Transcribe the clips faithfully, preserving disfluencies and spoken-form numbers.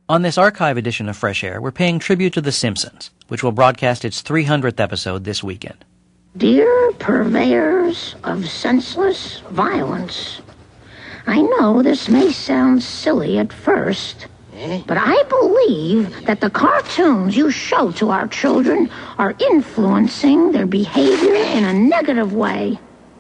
On this archive edition of Fresh Air, we're paying tribute to The Simpsons, which will broadcast its three hundredth episode this weekend. Dear purveyors of senseless violence, I know this may sound silly at first, but I believe that the cartoons you show to our children are influencing their behavior in a negative way.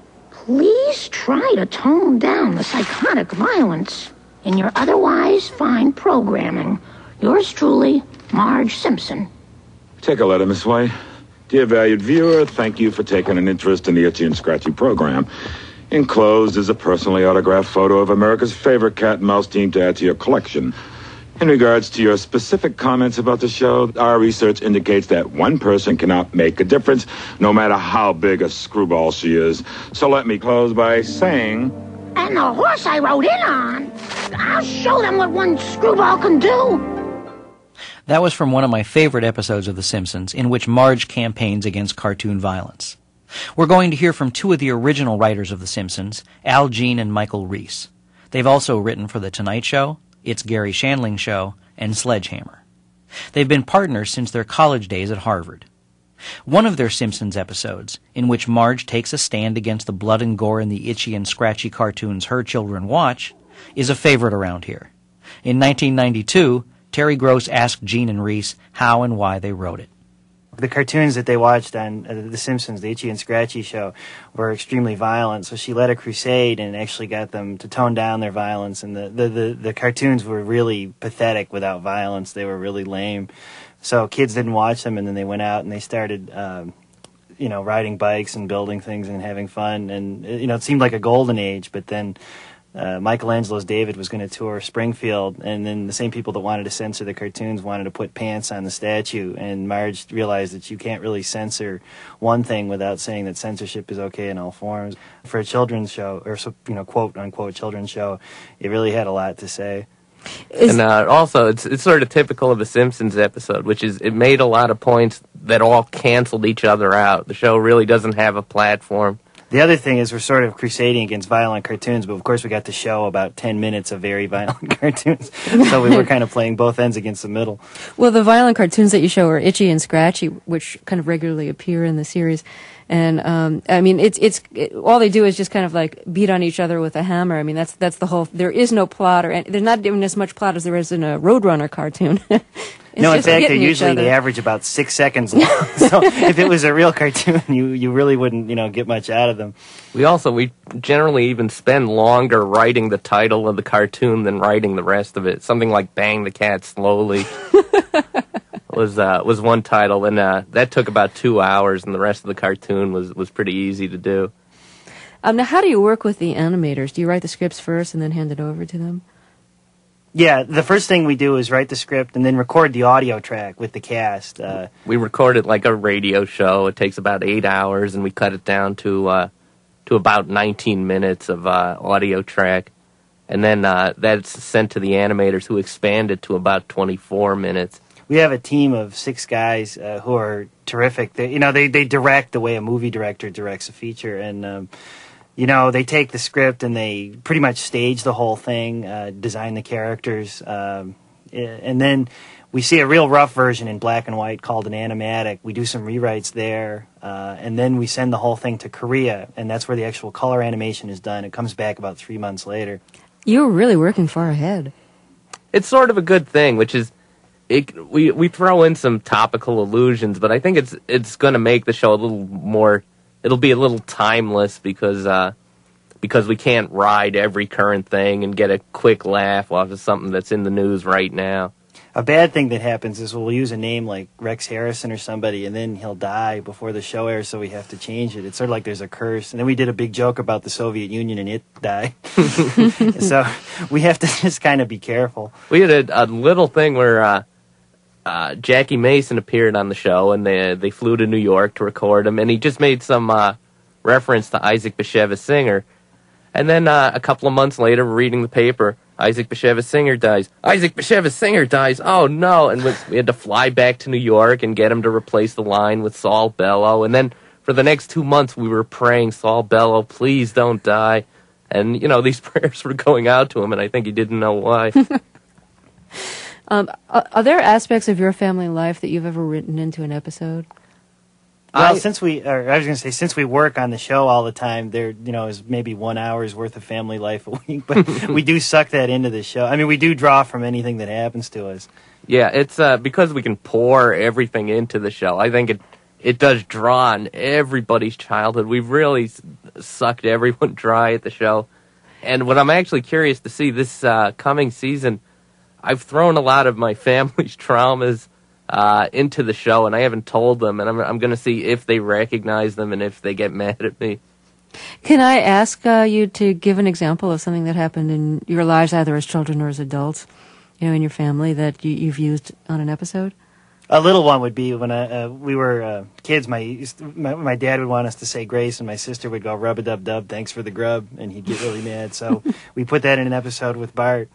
Please try to tone down the psychotic violence in your otherwise fine programming. Yours truly, Marge Simpson. Take a letter, Miss White. Dear valued viewer, thank you for taking an interest in the Itchy and Scratchy program. Enclosed is a personally autographed photo of America's favorite cat and mouse team to add to your collection. In regards to your specific comments about the show, our research indicates that one person cannot make a difference, no matter how big a screwball she is. So let me close by saying... And the horse I rode in on, I'll show them what one screwball can do. That was from one of my favorite episodes of The Simpsons, in which Marge campaigns against cartoon violence. We're going to hear from two of the original writers of The Simpsons, Al Jean and Michael Reese. They've also written for The Tonight Show, It's Gary Shandling Show, and Sledgehammer. They've been partners since their college days at Harvard. One of their Simpsons episodes, in which Marge takes a stand against the blood and gore in the Itchy and Scratchy cartoons her children watch, is a favorite around here. In nineteen ninety-two, Terry Gross asked Jean and Reese how and why they wrote it. The cartoons that they watched on uh, The Simpsons, the Itchy and Scratchy show, were extremely violent, so she led a crusade and actually got them to tone down their violence, and the, the, the, the cartoons were really pathetic without violence. They were really lame. So kids didn't watch them, and then they went out and they started, um, you know, riding bikes and building things and having fun. And, you know, it seemed like a golden age, but then uh, Michelangelo's David was going to tour Springfield, and then the same people that wanted to censor the cartoons wanted to put pants on the statue, and Marge realized that you can't really censor one thing without saying that censorship is okay in all forms. For a children's show, or, you know, quote-unquote children's show, it really had a lot to say. Is and uh, also, it's it's sort of typical of a Simpsons episode, which is it made a lot of points that all canceled each other out. The show really doesn't have a platform. The other thing is we're sort of crusading against violent cartoons, but of course we got to show about ten minutes of very violent cartoons, so we were kind of playing both ends against the middle. Well, the violent cartoons that you show are Itchy and Scratchy, which kind of regularly appear in the series. And um, I mean, it's it's it, all they do is just kind of like beat on each other with a hammer. I mean, that's that's the whole. There is no plot, or any, there's not even as much plot as there is in a Roadrunner cartoon. No, in fact, they usually they average about six seconds long. So if it was a real cartoon, you you really wouldn't you know get much out of them. We also we generally even spend longer writing the title of the cartoon than writing the rest of it. Something like "Bang the Cat Slowly." was uh, was one title, and uh, that took about two hours, and the rest of the cartoon was, was pretty easy to do. Um, now, how do you work with the animators? Do you write the scripts first and then hand it over to them? Yeah, the first thing we do is write the script and then record the audio track with the cast. Uh, we record it like a radio show. It takes about eight hours, and we cut it down to uh, to about nineteen minutes of uh, audio track. And then uh, that's sent to the animators, who expand it to about twenty-four minutes. We have a team of six guys uh, who are terrific. They, you know, they, they direct the way a movie director directs a feature, and um, you know, they take the script and they pretty much stage the whole thing, uh, design the characters, um, and then we see a real rough version in black and white called an animatic. We do some rewrites there, uh, and then we send the whole thing to Korea, and that's where the actual color animation is done. It comes back about three months later. You're really working far ahead. It's sort of a good thing, which is it, we we throw in some topical allusions, but I think it's it's going to make the show a little more. It'll be a little timeless because uh, because we can't ride every current thing and get a quick laugh off of something that's in the news right now. A bad thing that happens is we'll use a name like Rex Harrison or somebody, and then he'll die before the show airs, so we have to change it. It's sort of like there's a curse. And then we did a big joke about the Soviet Union and it died. So we have to just kind of be careful. We had a, a little thing where uh, uh, Jackie Mason appeared on the show, and they they flew to New York to record him, and he just made some uh, reference to Isaac Bashevis Singer. And then uh, a couple of months later, we're reading the paper, Isaac Bashevis Singer dies. Isaac Bashevis Singer dies. Oh, no. And we had to fly back to New York and get him to replace the line with Saul Bellow. And then for the next two months, we were praying, Saul Bellow, please don't die. And, you know, these prayers were going out to him, and I think he didn't know why. Um, are, are there aspects of your family life that you've ever written into an episode? Well, I- since we, or I was going to say, since we work on the show all the time, there, you know, is maybe one hour's worth of family life a week, but we do suck that into the show. I mean, we do draw from anything that happens to us. Yeah, it's uh, because we can pour everything into the show. I think it it does draw on everybody's childhood. We've really s- sucked everyone dry at the show. And what I'm actually curious to see this uh, coming season, I've thrown a lot of my family's traumas uh, into the show, and I haven't told them. And I'm, I'm going to see if they recognize them and if they get mad at me. Can I ask uh, you to give an example of something that happened in your lives, either as children or as adults, you know, in your family that you, you've used on an episode? A little one would be when I, uh, we were uh, kids. My, my my dad would want us to say grace, and my sister would go rub a dub dub, thanks for the grub, and he'd get really mad. So we put that in an episode with Bart.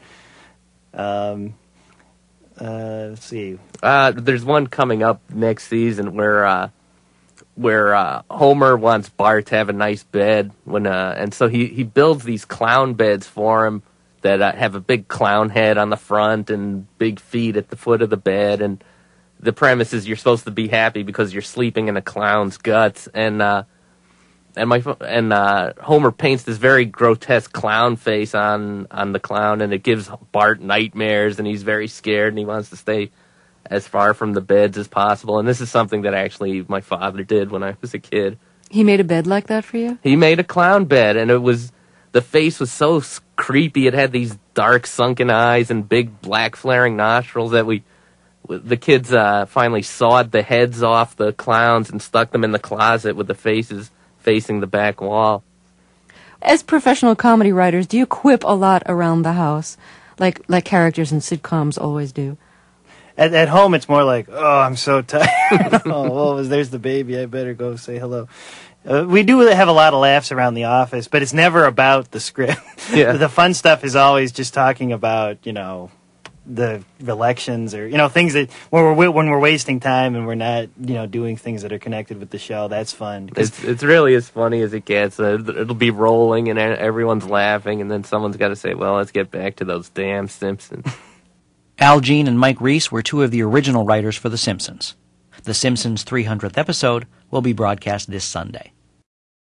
Um, uh, let's see. Uh, there's one coming up next season where uh, where uh, Homer wants Bart to have a nice bed, when uh, and so he, he builds these clown beds for him that uh, have a big clown head on the front and big feet at the foot of the bed, and the premise is you're supposed to be happy because you're sleeping in a clown's guts, and uh, and my and uh, Homer paints this very grotesque clown face on on the clown, and it gives Bart nightmares, and he's very scared, and he wants to stay as far from the beds as possible. And this is something that actually my father did when I was a kid. He made a bed like that for you? He made a clown bed, and it was the face was so s- creepy. It had these dark sunken eyes and big black flaring nostrils that we. The kids uh, finally sawed the heads off the clowns and stuck them in the closet with the faces facing the back wall. As professional comedy writers, do you quip a lot around the house, like like characters in sitcoms always do? At, at home, it's more like, oh, I'm so tired. oh, well, there's the baby. I better go say hello. Uh, we do have a lot of laughs around the office, but it's never about the script. Yeah. The fun stuff is always just talking about, you know, the elections or, you know, things that when we're when we're wasting time and we're not, you know, doing things that are connected with the show. That's fun. 'Cause It's it's really as funny as it gets. Uh, it'll be rolling and everyone's laughing, and then someone's got to say, well, let's get back to those damn Simpsons. Al Jean and Mike Reiss were two of the original writers for The Simpsons. The Simpsons' three hundredth episode will be broadcast this Sunday.